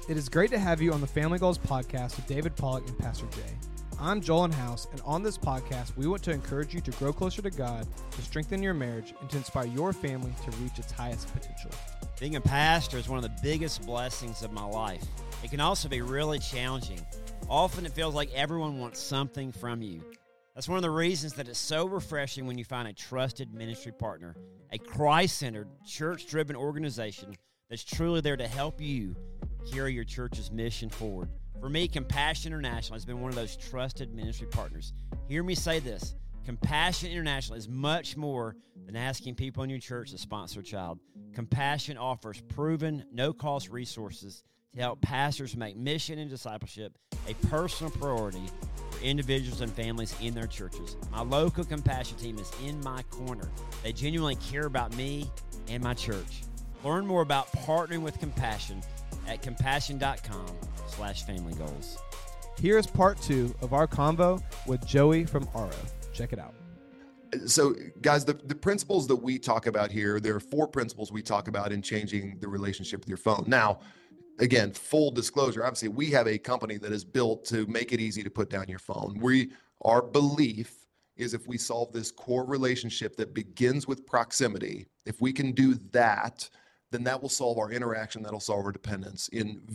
It is great to have you on the Family Goals podcast with David Pollock and Pastor Jay. I'm Joel House, and on this podcast, we want to encourage you to grow closer to God, to strengthen your marriage, and to inspire your family to reach its highest potential. Being a pastor is one of the biggest blessings of my life. It can also be really challenging. Often it feels like everyone wants something from you. That's one of the reasons that it's so refreshing when you find a trusted ministry partner, a Christ-centered, church-driven organization that's truly there to help you carry your church's mission forward. For me, Compassion International has been one of those trusted ministry partners. Hear me say this. Compassion International is much more than asking people in your church to sponsor a child. Compassion offers proven, no-cost resources to help pastors make mission and discipleship a personal priority for individuals and families in their churches. My local Compassion team is in my corner. They genuinely care about me and my church. Learn more about partnering with Compassion at compassion.com/familygoals. Here is part 2 of our convo with Joey from Aro. Check it out. So, guys, the principles that we talk about here, there are 4 principles we talk about in changing the relationship with your phone. Now, again, full disclosure, obviously, we have a company that is built to make it easy to put down your phone. Our belief is if we solve this core relationship that begins with proximity, if we can do that, then that will solve our interaction, that'll solve our dependence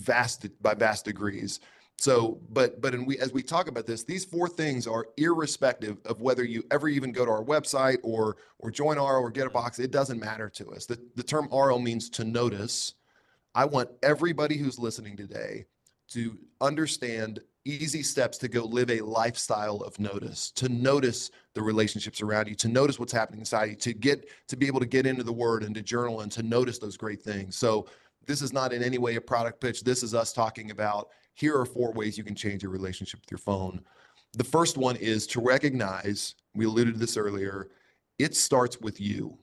by vast degrees. So, as we talk about this, these 4 things are irrespective of whether you ever even go to our website or join Aro or get a box. It doesn't matter to us. The term Aro means to notice. I want everybody who's listening today to understand easy steps to go live a lifestyle of notice, to notice the relationships around you, to notice what's happening inside you, to be able to get into the Word and to journal and to notice those great things. So this is not in any way a product pitch. This is us talking about, here are 4 ways you can change your relationship with your phone. The first one is to recognize, we alluded to this earlier, it starts with you.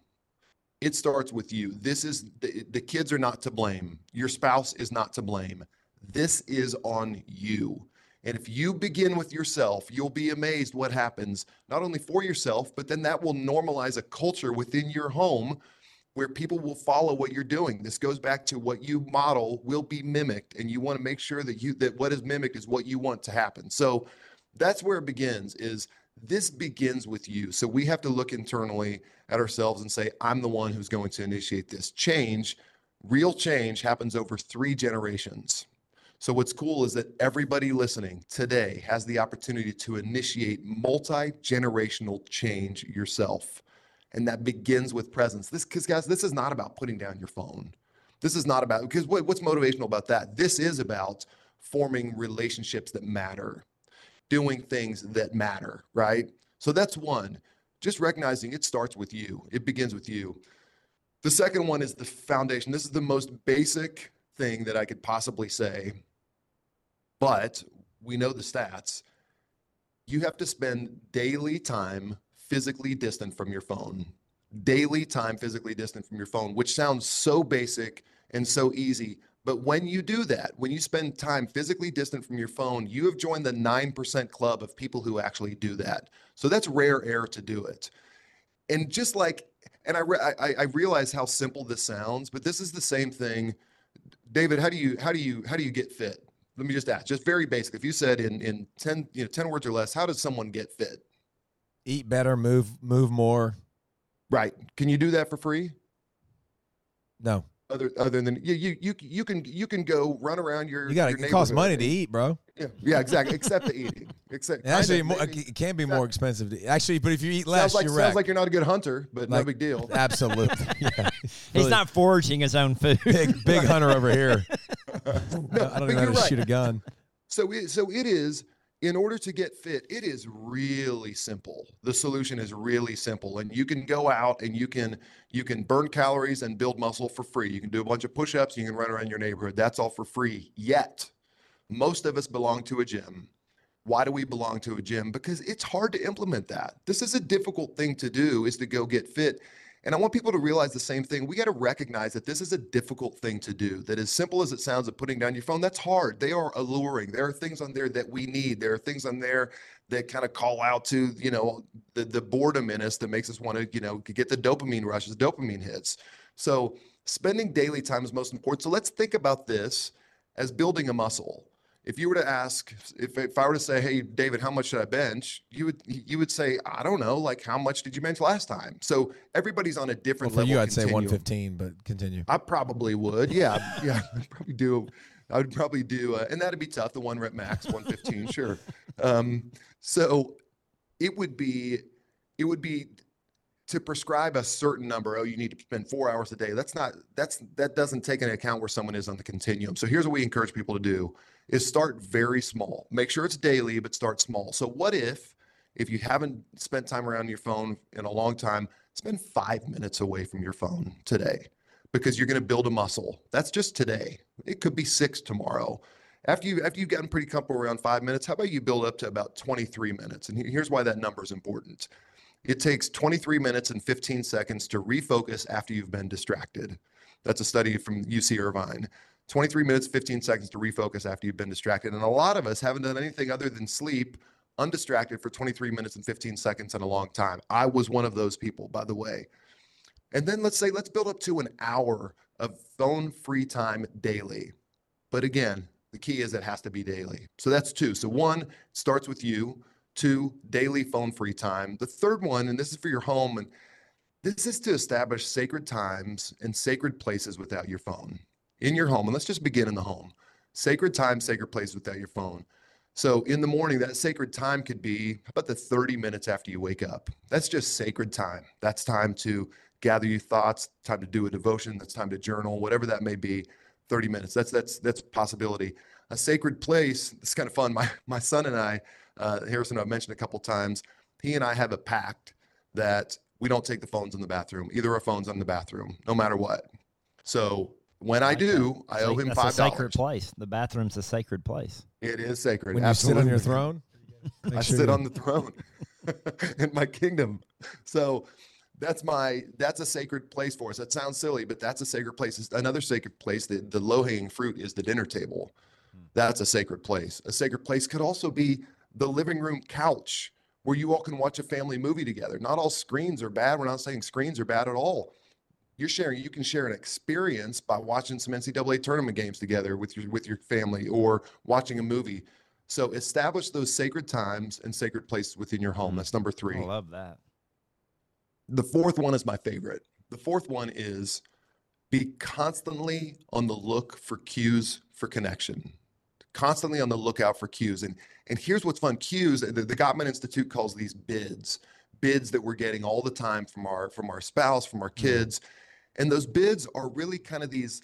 It starts with you. This is, the kids are not to blame. Your spouse is not to blame. This is on you. And if you begin with yourself, you'll be amazed what happens, not only for yourself, but then that will normalize a culture within your home where people will follow what you're doing. This goes back to what you model will be mimicked, and you want to make sure that what is mimicked is what you want to happen. So that's where it begins, is this begins with you. So we have to look internally at ourselves and say, I'm the one who's going to initiate this change. Real change happens over 3 generations. So what's cool is that everybody listening today has the opportunity to initiate multi-generational change yourself. And that begins with presence. Because guys, this is not about putting down your phone. This is not about, because what's motivational about that? This is about forming relationships that matter, doing things that matter, right? So that's one, just recognizing it starts with you. It begins with you. The second one is the foundation. This is the most basic thing that I could possibly say, but we know the stats. You have to spend daily time physically distant from your phone. Daily time physically distant from your phone, which sounds so basic and so easy. But when you do that, when you spend time physically distant from your phone, you have joined the 9% club of people who actually do that. So that's rare air to do it. And just like, and I realize how simple this sounds, but this is the same thing. David, how do you get fit? Let me just ask, just very basic. If you said in 10 words or less, how does someone get fit? Eat better, move more. Right. Can you do that for free? No. Other than you can go run around your it costs money to eat, bro. Yeah, exactly. Except the eating. Actually, it can be more expensive to actually, but if you eat less, sounds like you're not a good hunter, but no big deal. Absolutely. Yeah. He's not foraging his own food. Big hunter over here. No, I don't even know how to shoot a gun. So it is. In order to get fit, it is really simple. The solution is really simple, and you can go out and you can burn calories and build muscle for free. You can do a bunch of push-ups, you can run around your neighborhood. That's all for free. Yet, most of us belong to a gym. Why do we belong to a gym? Because it's hard to implement that. This is a difficult thing to do, is to go get fit. And I want people to realize the same thing. We got to recognize that this is a difficult thing to do, that as simple as it sounds of putting down your phone, that's hard. They are alluring. There are things on there that we need. There are things on there that kind of call out to, the boredom in us that makes us want to, get the dopamine rushes, dopamine hits. So spending daily time is most important. So let's think about this as building a muscle. If you were to ask, if I were to say, hey, David, how much should I bench? You would say, I don't know, like how much did you bench last time? So everybody's on a different Well, for level. you, I'd say continuum. 115, but continue. I probably would. Yeah. I'd probably do. I would probably do, and that'd be tough. The 1 rep max, 115, sure. So it would be to prescribe a certain number. Oh, you need to spend 4 hours a day. That doesn't take into account where someone is on the continuum. So here's what we encourage people to do: is start very small. Make sure it's daily, but start small. So what if you haven't spent time around your phone in a long time, spend 5 minutes away from your phone today, because you're going to build a muscle. That's just today. It could be 6 tomorrow. After you've gotten pretty comfortable around 5 minutes, how about you build up to about 23 minutes? And here's why that number is important. It takes 23 minutes and 15 seconds to refocus after you've been distracted. That's a study from UC Irvine. 23 minutes, 15 seconds to refocus after you've been distracted. And a lot of us haven't done anything other than sleep undistracted for 23 minutes and 15 seconds in a long time. I was one of those people, by the way. And then let's build up to an hour of phone-free time daily. But again, the key is it has to be daily. So that's 2. So 1 starts with you. 2, daily phone-free time. The third one, and this is for your home, and this is to establish sacred times and sacred places without your phone in your home. And let's just begin in the home. Sacred time, sacred place without your phone. So in the morning, that sacred time could be about the 30 minutes after you wake up. That's just sacred time. That's time to gather your thoughts, time to do a devotion, that's time to journal, whatever that may be. 30 minutes. That's a possibility. A sacred place. It's kind of fun. My son and I, Harrison, I've mentioned a couple times, he and I have a pact that we don't take the phones in the bathroom. Either our phones in the bathroom, no matter what. So when I do, I owe him $5. That's a sacred place. The bathroom's a sacred place. It is sacred. When you sit on your throne? I sit on the throne in my kingdom. So that's a sacred place for us. That sounds silly, but that's a sacred place. Another sacred place, the low-hanging fruit, is the dinner table. That's a sacred place. A sacred place could also be the living room couch, where you all can watch a family movie together. Not all screens are bad. We're not saying screens are bad at all. You can share an experience by watching some NCAA tournament games together with your family, or watching a movie. So establish those sacred times and sacred places within your home. That's number 3. I love that. The fourth one is my favorite. The fourth one is be constantly on the look for cues for connection. Constantly on the lookout for cues. And here's what's fun. Cues, the Gottman Institute calls these bids that we're getting all the time from our spouse, from our kids. And those bids are really kind of these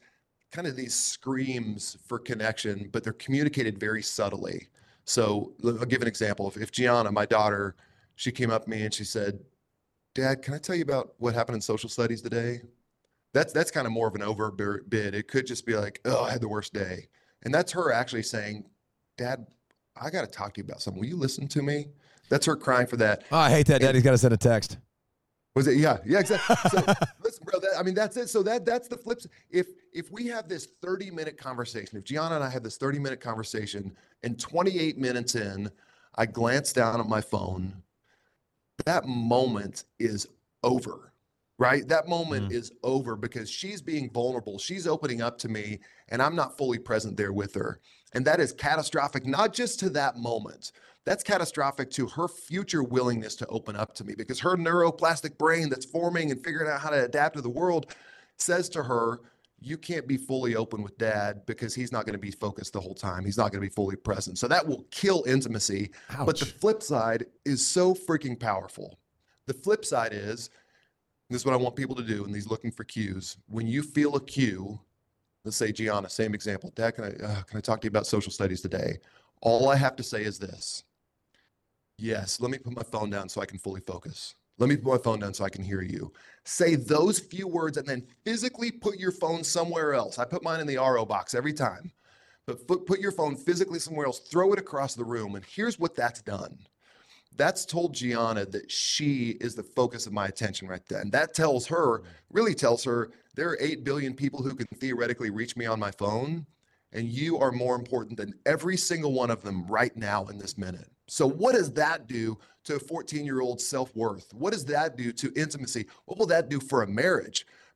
screams for connection, but they're communicated very subtly. So I'll give an example. If Gianna, my daughter, she came up to me and she said, Dad, can I tell you about what happened in social studies today? That's kind of more of an overbid. It could just be like, oh, I had the worst day. And that's her actually saying, Dad, I got to talk to you about something. Will you listen to me? That's her crying for that. Oh, I hate that. Daddy's got to send a text. Was it? Yeah, exactly. So listen, bro, that's it. So that's the flip. If we have this 30-minute conversation, if Gianna and I have this 30-minute conversation, and 28 minutes in, I glance down at my phone, that moment is over, right? That moment is over because she's being vulnerable. She's opening up to me, and I'm not fully present there with her. And that is catastrophic, not just to that moment. That's catastrophic to her future willingness to open up to me, because her neuroplastic brain that's forming and figuring out how to adapt to the world says to her, you can't be fully open with Dad because he's not going to be focused the whole time. He's not going to be fully present. So that will kill intimacy. Ouch. But the flip side is so freaking powerful. The flip side is, this is what I want people to do in these looking for cues. When you feel a cue, let's say Gianna, same example. Dad, can I talk to you about social studies today? All I have to say is this. Yes, let me put my phone down so I can fully focus. Let me put my phone down so I can hear you. Say those few words and then physically put your phone somewhere else. I put mine in the RO box every time. But put your phone physically somewhere else. Throw it across the room. And here's what that's done. That's told Gianna that she is the focus of my attention right then. That really tells her, there are 8 billion people who can theoretically reach me on my phone, and you are more important than every single one of them right now in this minute. So what does that do to a 14-year-old's self-worth? What does that do to intimacy? What will that do for a marriage?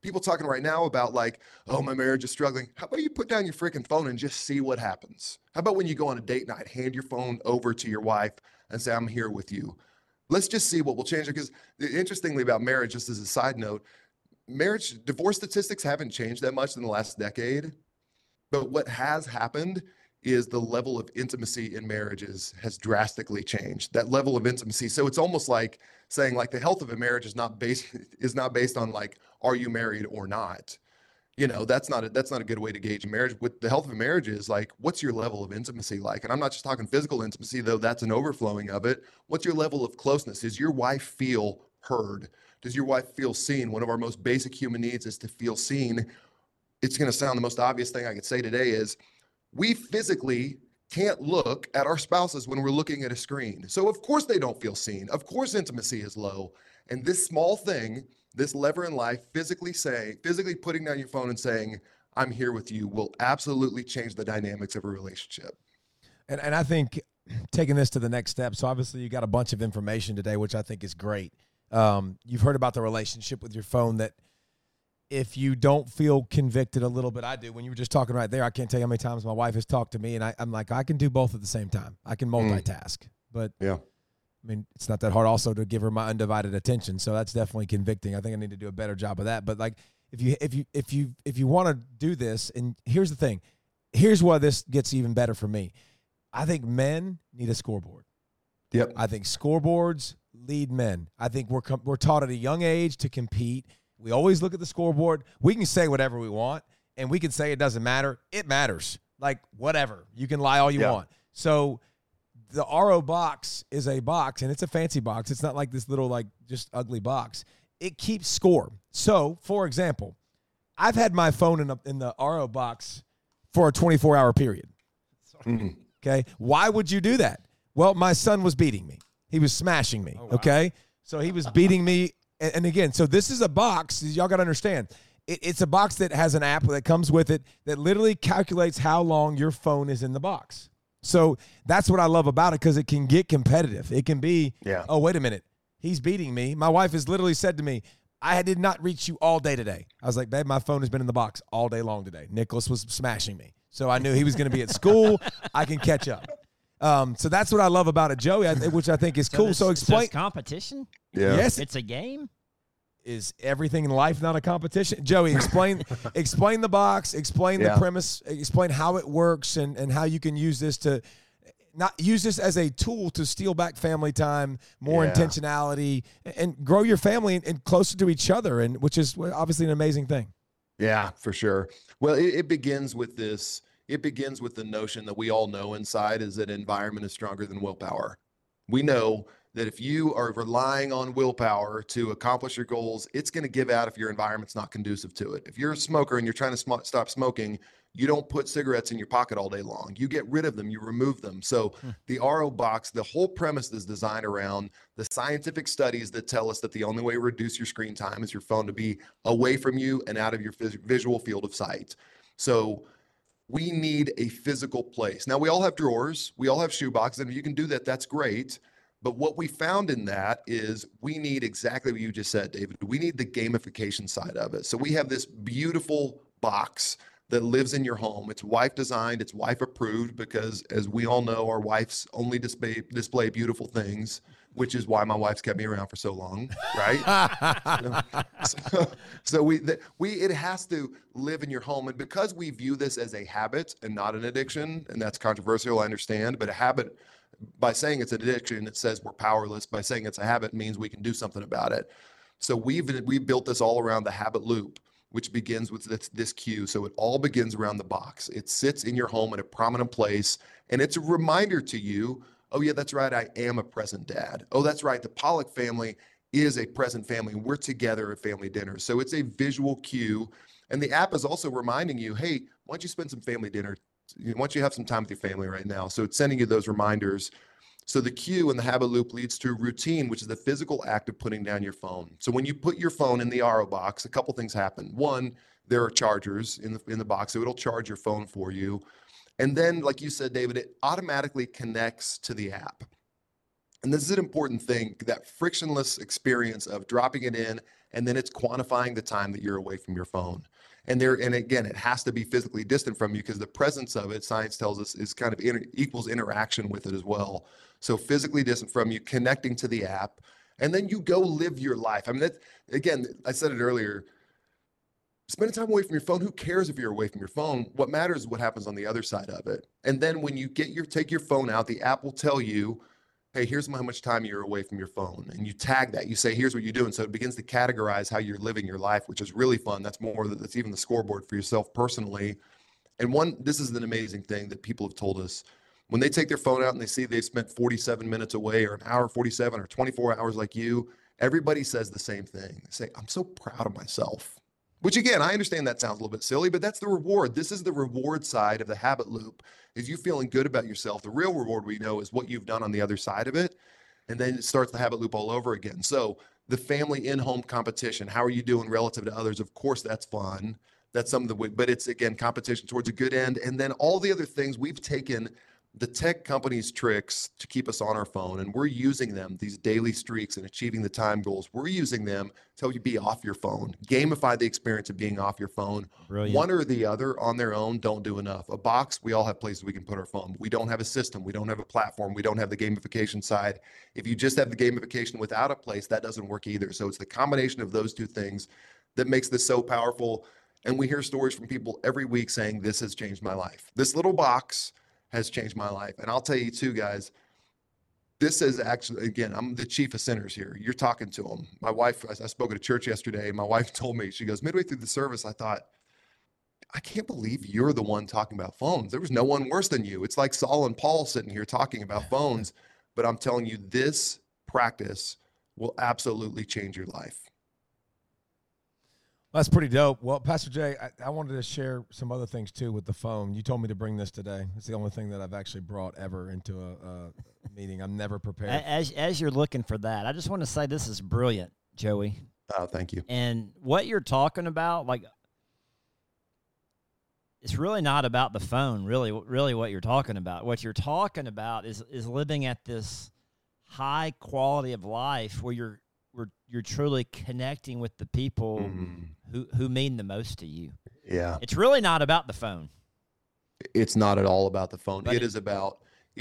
people talking right now about like, oh, my marriage is struggling. How about you put down your freaking phone and just see what happens? How about when you go on a date night, hand your phone over to your wife and say, I'm here with you. Let's just see what will change. Because interestingly about marriage, just as a side note, divorce statistics haven't changed that much in the last decade. But what has happened is the level of intimacy in marriages has drastically changed. That level of intimacy. So it's almost like saying like the health of a marriage is not based on like, are you married or not? That's not a good way to gauge a marriage. With the health of a marriage is like, what's your level of intimacy like? And I'm not just talking physical intimacy, though that's an overflowing of it. What's your level of closeness? Does your wife feel heard? Does your wife feel seen? One of our most basic human needs is to feel seen. It's going to sound the most obvious thing I could say today is we physically can't look at our spouses when we're looking at a screen. So of course they don't feel seen. Of course intimacy is low. And this small thing, this lever in life, physically putting down your phone and saying, I'm here with you, will absolutely change the dynamics of a relationship. And I think taking this to the next step, so obviously you got a bunch of information today, which I think is great. You've heard about the relationship with your phone that if you don't feel convicted a little bit, I do. When you were just talking right there, I can't tell you how many times my wife has talked to me, and I'm like, I can do both at the same time. I can multitask. But, yeah, I mean, it's not that hard also to give her my undivided attention, so that's definitely convicting. I think I need to do a better job of that. But, like, if you want to do this, and here's the thing. Here's why this gets even better for me. I think men need a scoreboard. Yep. I think scoreboards lead men. I think we're taught at a young age to compete. We always look at the scoreboard. We can say whatever we want, and we can say it doesn't matter. It matters. Like, whatever. You can lie all you want. So the RO box is a box, and it's a fancy box. It's not like this little, like, just ugly box. It keeps score. So, for example, I've had my phone in the RO box for a 24-hour period. Okay? Why would you do that? Well, my son was beating me. He was smashing me, okay? So he was beating me. And again, so this is a box. Y'all got to understand. It's a box that has an app that comes with it that literally calculates how long your phone is in the box. So that's what I love about it, because it can get competitive. It can be, oh, wait a minute. He's beating me. My wife has literally said to me, I did not reach you all day today. I was like, babe, my phone has been in the box all day long today. Nicholas was smashing me. So I knew he was going to be at school. I can catch up. So that's what I love about it, Joey, which I think is cool. So explain. Competition? Yeah. Yes. It's a game? Is everything in life not a competition? Joey, explain the box, explain the premise, explain how it works, and how you can use this to not use this as a tool to steal back family time, more intentionality, and grow your family and closer to each other, and which is obviously an amazing thing. Yeah, for sure. Well, it begins with this. It begins with the notion that we all know inside is that environment is stronger than willpower. We know that if you are relying on willpower to accomplish your goals, it's going to give out if your environment's not conducive to it. If you're a smoker and you're trying to stop smoking, you don't put cigarettes in your pocket all day long. You get rid of them, you remove them. So the RO box, the whole premise is designed around the scientific studies that tell us that the only way to reduce your screen time is your phone to be away from you and out of your visual field of sight. So we need a physical place. Now, we all have drawers, we all have shoe boxes, and if you can do that, that's great. But what we found in that is we need exactly what you just said, David. We need the gamification side of it. So we have this beautiful box that lives in your home. It's wife designed, it's wife approved, because as we all know, our wives only display beautiful things, which is why my wife's kept me around for so long, right? so it has to live in your home. And because we view this as a habit and not an addiction, and that's controversial, I understand, but a habit, by saying it's an addiction, it says we're powerless. By saying it's a habit means we can do something about it. So we've built this all around the habit loop, which begins with this cue. So it all begins around the box. It sits in your home in a prominent place, and it's a reminder to you, oh yeah, that's right, I am a present dad. Oh, that's right, the Pollock family is a present family. We're together at family dinner. So it's a visual cue. And the app is also reminding you, hey, why don't you spend some family dinner? Why don't you have some time with your family right now? So it's sending you those reminders. So the cue and the habit loop leads to routine, which is the physical act of putting down your phone. So when you put your phone in the RO box, a couple things happen. One, there are chargers in the box, so it'll charge your phone for you. And then, like you said, David, it automatically connects to the app. And this is an important thing, that frictionless experience of dropping it in And then it's quantifying the time that you're away from your phone. And again, it has to be physically distant from you because the presence of it, science tells us, is kind of equals interaction with it as well. So physically distant from you, connecting to the app, and then you go live your life. I mean, again, I said it earlier, spending time away from your phone, who cares if you're away from your phone? What matters is what happens on the other side of it. And then when you take your phone out, the app will tell you, hey, here's how much time you're away from your phone. And you tag that. You say, here's what you're doing. So it begins to categorize how you're living your life, which is really fun. That's even the scoreboard for yourself personally. And this is an amazing thing that people have told us. When they take their phone out and they see they've spent 47 minutes away or an hour 47 or 24 hours like you, everybody says the same thing. They say, I'm so proud of myself. Which again, I understand that sounds a little bit silly, but that's the reward. This is the reward side of the habit loop, is you feeling good about yourself. The real reward we know is what you've done on the other side of it. And then it starts the habit loop all over again. So the family in-home competition, how are you doing relative to others? Of course, that's fun. That's some of the, but it's again, competition towards a good end. And then all the other things, we've taken the tech companies' tricks to keep us on our phone, and we're using them, these daily streaks and achieving the time goals. We're using them to help you be off your phone, gamify the experience of being off your phone. Brilliant. One or the other on their own don't do enough. A box, we all have places we can put our phone. We don't have a system. We don't have a platform. We don't have the gamification side. If you just have the gamification without a place, that doesn't work either. So it's the combination of those two things that makes this so powerful. And we hear stories from people every week saying, this has changed my life. This little box has changed my life. And I'll tell you too, guys, this is actually, again, I'm the chief of sinners here. You're talking to them. My wife, I spoke at a church yesterday. My wife told me, she goes, midway through the service, I thought, I can't believe you're the one talking about phones. There was no one worse than you. It's like Saul and Paul sitting here talking about phones. But I'm telling you, this practice will absolutely change your life. That's pretty dope. Well, Pastor Jay, I wanted to share some other things too with the phone. You told me to bring this today. It's the only thing that I've actually brought ever into a meeting. I'm never prepared. As you're looking for that, I just want to say this is brilliant, Joey. Oh, thank you. And what you're talking about, like, it's really not about the phone, really what you're talking about. What you're talking about is living at this high quality of life where you're truly connecting with the people who mean the most to you. Yeah. It's really not about the phone. It's not at all about the phone. But It is about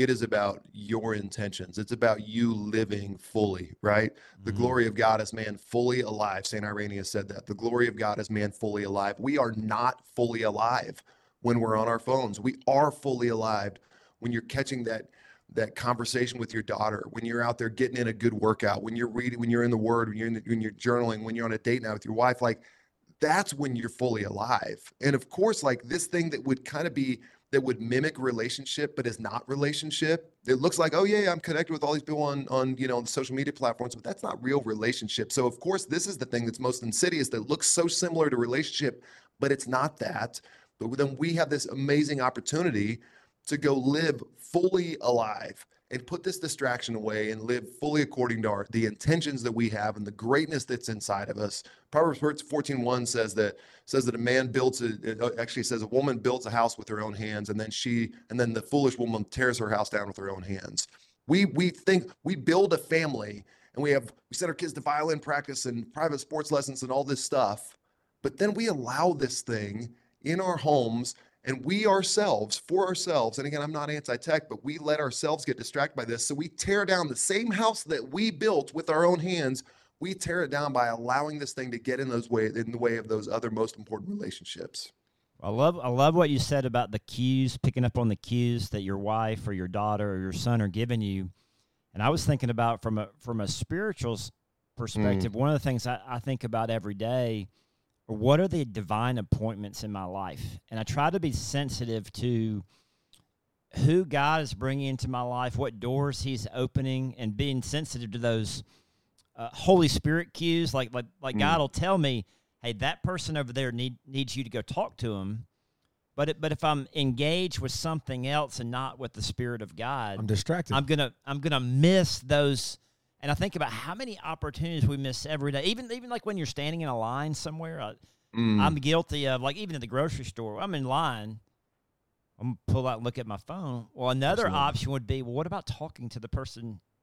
your intentions. It's about you living fully, right? The glory of God is man fully alive. St. Irenaeus said that. The glory of God is man fully alive. We are not fully alive when we're on our phones. We are fully alive when you're catching that conversation with your daughter, when you're out there getting in a good workout, when you're reading, when you're in the Word, when you're journaling, when you're on a date night with your wife, like that's when you're fully alive. And of course, like this thing that would kind of be, that would mimic relationship, but is not relationship. It looks like, oh yeah, I'm connected with all these people on the social media platforms, but that's not real relationship. So of course, this is the thing that's most insidious, that looks so similar to relationship, but it's not that. But then we have this amazing opportunity to go live fully alive and put this distraction away and live fully according to the intentions that we have and the greatness that's inside of us. Proverbs 14:1 says that a man says a woman builds a house with her own hands, and then the foolish woman tears her house down with her own hands. We think we build a family and we send our kids to violin practice and private sports lessons and all this stuff, but then we allow this thing in our homes. And we ourselves, for ourselves, and again, I'm not anti-tech, but we let ourselves get distracted by this. So we tear down the same house that we built with our own hands. We tear it down by allowing this thing to get in the way of those other most important relationships. I love what you said about the cues, picking up on the cues that your wife or your daughter or your son are giving you. And I was thinking about from a spiritual perspective, one of the things I think about every day, what are the divine appointments in my life? And I try to be sensitive to who God is bringing into my life, what doors he's opening, and being sensitive to those Holy Spirit cues. Like God will tell me, hey, that person over there needs you to go talk to him. But if I'm engaged with something else and not with the Spirit of God, I'm distracted. I'm gonna miss those. And I think about how many opportunities we miss every day. Even like when you're standing in a line somewhere, I'm guilty of, like even at the grocery store, I'm in line, I'm gonna pull out and look at my phone. Well, another option would be, well, what about talking to the person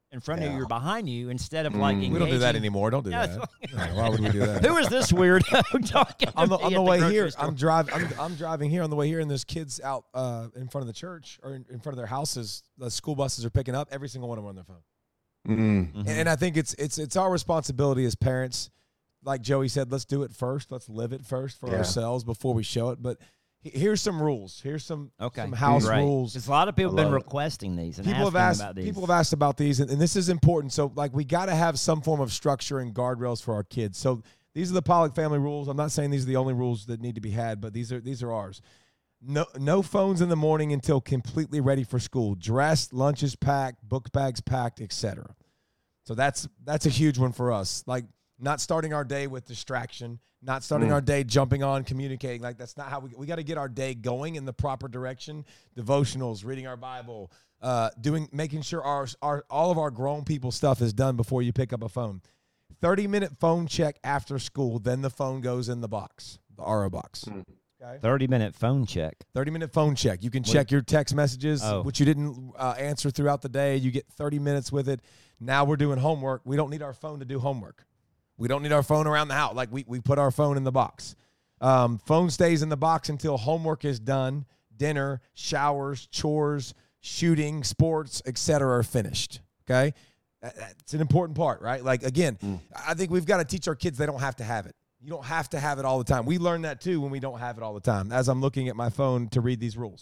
in front of you Yeah. or behind you instead of like engaging. We don't do that anymore. Don't do Yeah, that. No, why would we do that? Who is this weirdo talking to on me the at the way grocery here, store? I'm driving here on the way here, and there's kids out in front of the church or in front of their houses. The school buses are picking up. Every single one of them on their phone. And I think it's our responsibility as parents. Like Joey said, let's do it first. Let's live it first for ourselves before we show it. But here's some rules. Here's some house rules. Because a lot of people have been requesting these and People have asked about these, and this is important. So, like, we got to have some form of structure and guardrails for our kids. So, these are the Pollock family rules. I'm not saying these are the only rules that need to be had, but these are ours. No phones in the morning until completely ready for school. Dressed, lunches packed, book bags packed, etc. So that's a huge one for us. Like, not starting our day with distraction, not starting our day jumping on, communicating. Like, that's not how we got to get our day going in the proper direction. Devotionals, reading our Bible, making sure all of our grown people stuff is done before you pick up a phone. 30-minute phone check after school, then the phone goes in the box, the RO box. Okay? 30-minute phone check. 30-minute phone check. You can check your text messages, which you didn't answer throughout the day. You get 30 minutes with it. Now we're doing homework. We don't need our phone to do homework. We don't need our phone around the house. Like, we put our phone in the box. Phone stays in the box until homework is done, dinner, showers, chores, shooting, sports, etc. are finished. Okay? It's an important part, right? Like, again, I think we've got to teach our kids they don't have to have it. You don't have to have it all the time. We learn that, too, when we don't have it all the time, as I'm looking at my phone to read these rules.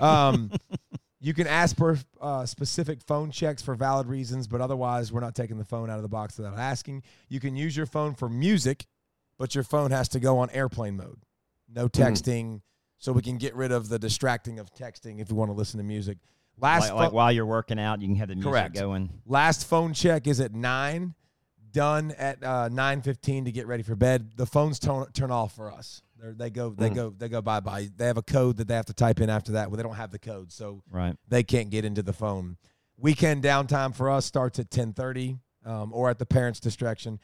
You can ask for specific phone checks for valid reasons, but otherwise we're not taking the phone out of the box without asking. You can use your phone for music, but your phone has to go on airplane mode. No texting, so we can get rid of the distracting of texting if you want to listen to music. Like while you're working out, you can have the music going. Last phone check is at 9, done at 9:15 to get ready for bed. The phones turn off for us. They go bye-bye. They have a code that they have to type in after that. Well, they don't have the code, so they can't get into the phone. Weekend downtime for us starts at 10:30 or at the parents' discretion.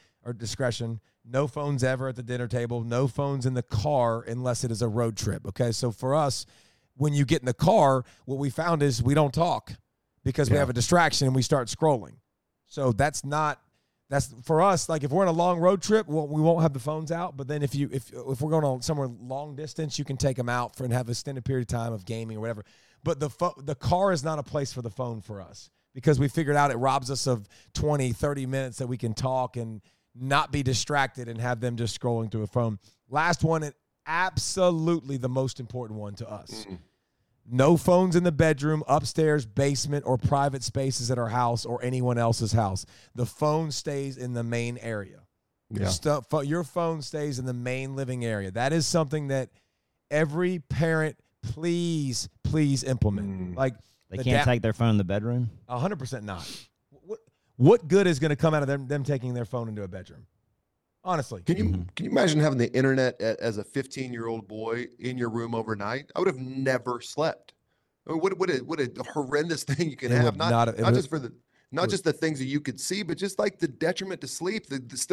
No phones ever at the dinner table. No phones in the car unless it is a road trip, okay? So for us, when you get in the car, what we found is we don't talk because we have a distraction and we start scrolling. So that's for us. Like, if we're on a long road trip, we won't have the phones out. But then if we're going on somewhere long distance, you can take them out and have an extended period of time of gaming or whatever. But the car is not a place for the phone for us because we figured out it robs us of 20, 30 minutes that we can talk and not be distracted and have them just scrolling through a phone. Last one, and absolutely the most important one to us. No phones in the bedroom, upstairs, basement, or private spaces at our house or anyone else's house. The phone stays in the main area. Yeah. Your phone stays in the main living area. That is something that every parent, please implement. Like, they can't take their phone in the bedroom? 100% not. What good is going to come out of them taking their phone into a bedroom? Honestly. Can you imagine having the internet as a 15-year-old boy in your room overnight? I would have never slept. I mean, what a horrendous thing you can have. Not just the things that you could see, but just like the detriment to sleep.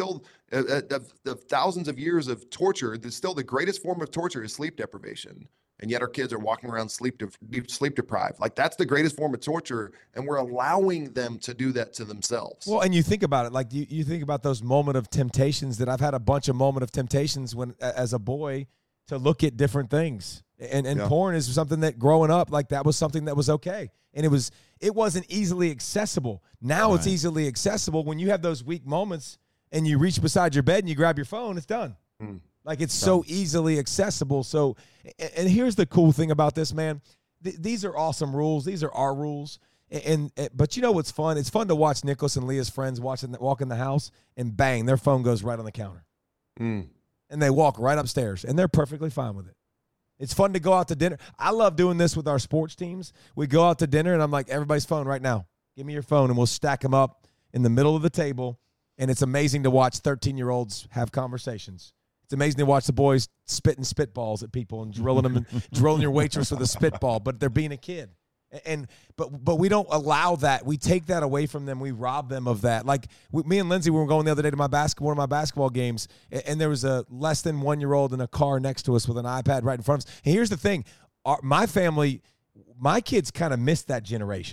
The thousands of years of torture, still the greatest form of torture is sleep deprivation. And yet our kids are walking around sleep deprived. Like, that's the greatest form of torture, and we're allowing them to do that to themselves. Well, and you think about it, like you think about those moment of temptations that I've had a bunch of moment of temptations when, as a boy, to look at different things. And porn is something that growing up, like, that was something that was okay. And it wasn't easily accessible. Now it's easily accessible. When you have those weak moments and you reach beside your bed and you grab your phone, it's done. Like, it's so easily accessible. So, and here's the cool thing about this, man. These are awesome rules. These are our rules. But you know what's fun? It's fun to watch Nicholas and Leah's friends walk in the house, and bang, their phone goes right on the counter. And they walk right upstairs, and they're perfectly fine with it. It's fun to go out to dinner. I love doing this with our sports teams. We go out to dinner, and I'm like, everybody's phone right now. Give me your phone, and we'll stack them up in the middle of the table. And it's amazing to watch 13-year-olds have conversations. It's amazing to watch the boys spitting spitballs at people and drilling your waitress with a spitball, but they're being a kid. But we don't allow that. We take that away from them. We rob them of that. Like, me and Lindsay, we were going the other day to one of my basketball games, and there was a less than 1-year-old in a car next to us with an iPad right in front of us. And here's the thing. My family, my kids kind of missed that generation.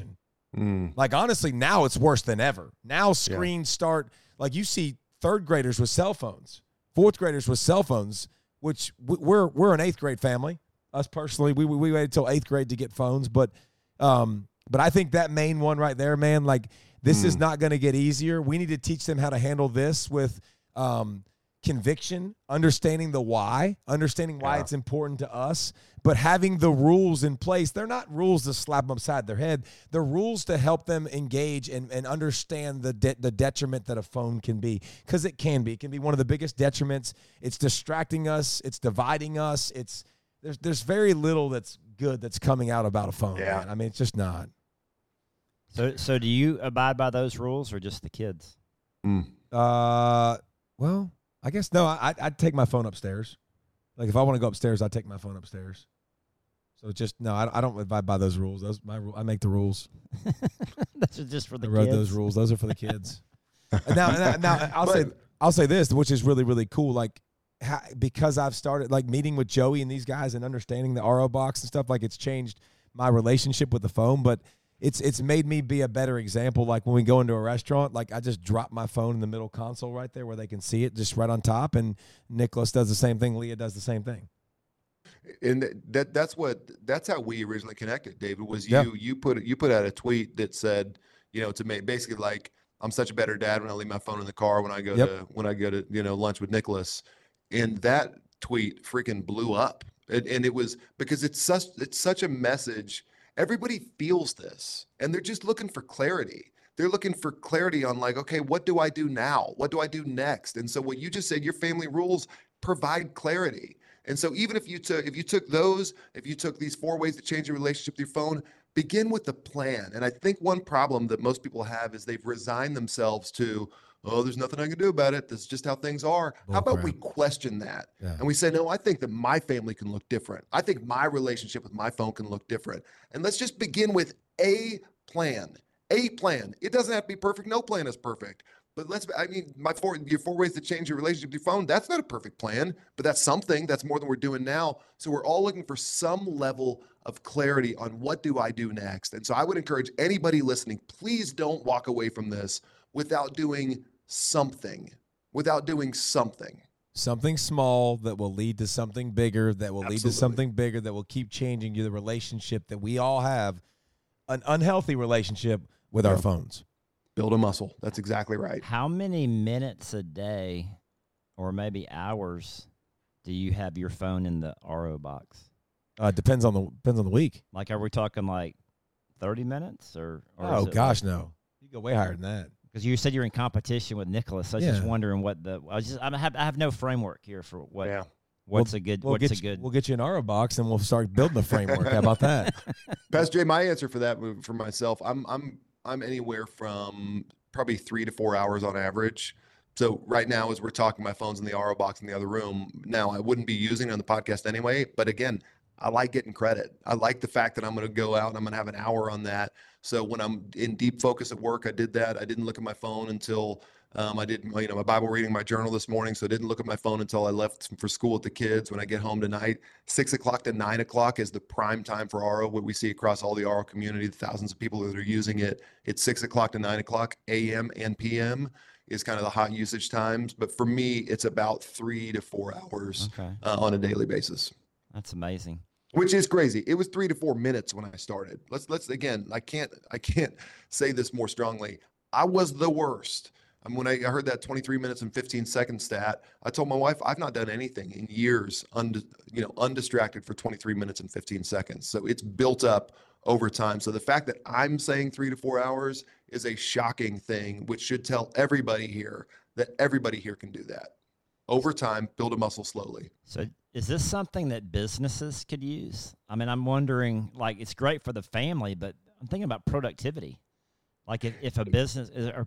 Like, honestly, now it's worse than ever. Now screens start, like, you see third graders with cell phones, fourth graders with cell phones, which we're an eighth grade family. Us personally, we waited till eighth grade to get phones, but I think that main one right there, man, like, this is not going to get easier. We need to teach them how to handle this with conviction, understanding the why, understanding why it's important to us, but having the rules in place. They're not rules to slap them upside their head. They're rules to help them engage and understand the detriment that a phone can be, because it can be. It can be one of the biggest detriments. It's distracting us. It's dividing us. There's very little that's good that's coming out about a phone. Yeah. Man. I mean, it's just not. So do you abide by those rules or just the kids? Well, I guess no. I'd take my phone upstairs. Like, if I want to go upstairs, I take my phone upstairs. So it's just no. I don't abide by those rules. I make the rules. Those are just for the I kids. wrote those rules. Those are for the kids. now I'll say this, which is really, really cool. Like, because I've started like meeting with Joey and these guys and understanding the RO box and stuff. Like, it's changed my relationship with the phone, but it's made me be a better example. Like, when we go into a restaurant, like, I just drop my phone in the middle console right there where they can see it, just right on top. And Nicholas does the same thing. Leah does the same thing. And that's how we originally connected, David. Was you put out a tweet that said, to me, basically, like, I'm such a better dad when I leave my phone in the car when I go to lunch with Nicholas, and that tweet freaking blew up. And it was because it's such a message. Everybody feels this, and they're just looking for clarity. They're looking for clarity on, like, okay, what do I do now? What do I do next? And so what you just said, your family rules provide clarity. And so even if you took these 4 ways to change your relationship with your phone, begin with the plan. And I think one problem that most people have is they've resigned themselves to, oh, there's nothing I can do about it. This is just how things are. How about we question that? Yeah. And we say, no, I think that my family can look different. I think my relationship with my phone can look different. And let's just begin with a plan. A plan. It doesn't have to be perfect. No plan is perfect. But your 4 ways to change your relationship with your phone, that's not a perfect plan, but that's something. That's more than we're doing now. So we're all looking for some level of clarity on what do I do next. And so I would encourage anybody listening, please don't walk away from this without doing something. Something small that will lead to something bigger, that will lead to something bigger, that will keep changing the relationship that we all have, an unhealthy relationship with our phones. Build a muscle. That's exactly right. How many minutes a day or maybe hours do you have your phone in the RO box? Depends on the week. Like, are we talking like 30 minutes or oh gosh, no. You go way higher than that. Because you said you're in competition with Nicholas. I was just wondering what I have no framework here for what. Yeah. What's a good? We'll get you an RO box and we'll start building the framework. How about that? Pastor Jay, my answer for that, for myself, I'm anywhere from probably 3 to 4 hours on average. So right now, as we're talking, my phone's in the RO box in the other room. Now, I wouldn't be using it on the podcast anyway, but again, I like getting credit. I like the fact that I'm going to go out and I'm going to have an hour on that. So when I'm in deep focus at work, I did that. I didn't look at my phone until I did my Bible reading, my journal this morning. So I didn't look at my phone until I left for school with the kids. When I get home tonight, 6 o'clock to 9 o'clock is the prime time for RO. What we see across all the RO community, the thousands of people that are using it. It's 6 o'clock to 9 o'clock a.m. and p.m. is kind of the hot usage times. But for me, it's about 3 to 4 hours on a daily basis. That's amazing. Which is crazy. It was 3 to 4 minutes when I started. Let's again, I can't say this more strongly. I was the worst. When I heard that 23 minutes and 15 seconds stat, I told my wife, I've not done anything in years, undistracted for 23 minutes and 15 seconds. So it's built up over time. So the fact that I'm saying 3 to 4 hours is a shocking thing, which should tell everybody here that everybody here can do that. Over time, build a muscle slowly. So is this something that businesses could use? I mean, I'm wondering, like, it's great for the family, but I'm thinking about productivity. Like, if a business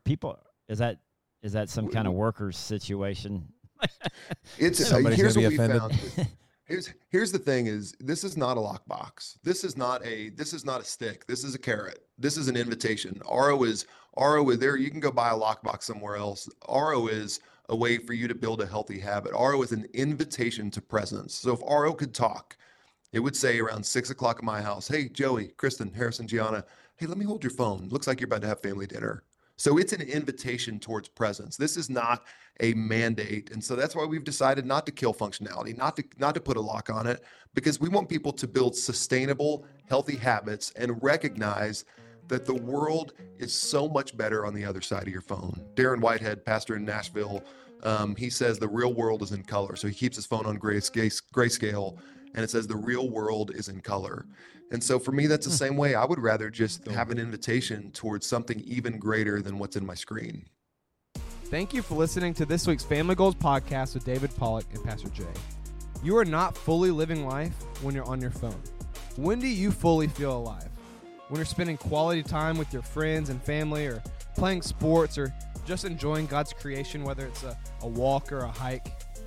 is that some kind of workers situation? Here's what we found. Here's the thing: is this is not a lockbox. This is not a stick. This is a carrot. This is an invitation. RO is there. You can go buy a lockbox somewhere else. RO is a way for you to build a healthy habit. RO is an invitation to presence. So if RO could talk, It would say around 6 o'clock at my house, hey, Joey, Kristen, Harrison, Gianna, hey, let me hold your phone. Looks like you're about to have family dinner. So it's an invitation towards presence. This is not a mandate. And so that's why we've decided not to kill functionality, not to put a lock on it, because we want people to build sustainable, healthy habits and recognize that the world is so much better on the other side of your phone. Darren Whitehead, pastor in Nashville, he says the real world is in color. So he keeps his phone on grayscale, and it says the real world is in color. And so for me, that's the same way. I would rather just have an invitation towards something even greater than what's in my screen. Thank you for listening to this week's Family Goals podcast with David Pollock and Pastor Jay. You are not fully living life when you're on your phone. When do you fully feel alive? When you're spending quality time with your friends and family, or playing sports, or just enjoying God's creation, whether it's a walk or a hike.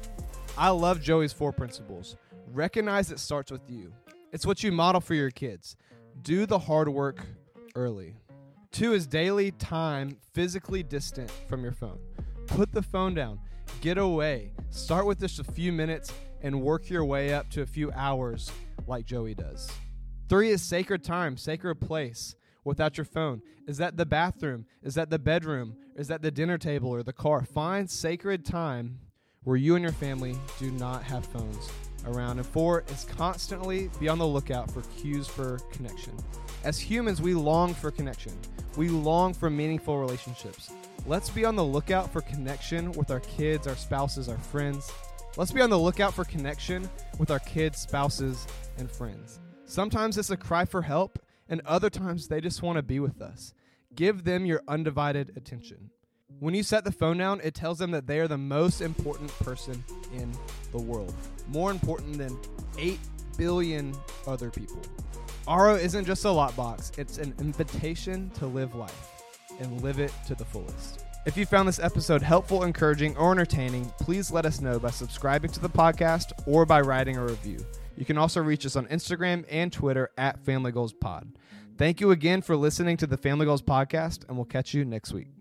I love Joey's 4 principles. Recognize it starts with you. It's what you model for your kids. Do the hard work early. 2 is daily time physically distant from your phone. Put the phone down. Get away. Start with just a few minutes and work your way up to a few hours like Joey does. 3 is sacred time, sacred place without your phone. Is that the bathroom? Is that the bedroom? Is that the dinner table or the car? Find sacred time where you and your family do not have phones around. And 4 is constantly be on the lookout for cues for connection. As humans, we long for connection. We long for meaningful relationships. Let's be on the lookout for connection with our kids, our spouses, our friends. Let's be on the lookout for connection with our kids, spouses, and friends. Sometimes it's a cry for help, and other times they just want to be with us. Give them your undivided attention. When you set the phone down, it tells them that they are the most important person in the world. More important than 8 billion other people. Aro isn't just a lockbox. It's an invitation to live life and live it to the fullest. If you found this episode helpful, encouraging, or entertaining, please let us know by subscribing to the podcast or by writing a review. You can also reach us on Instagram and Twitter at Family Goals Pod. Thank you again for listening to the Family Goals Podcast, and we'll catch you next week.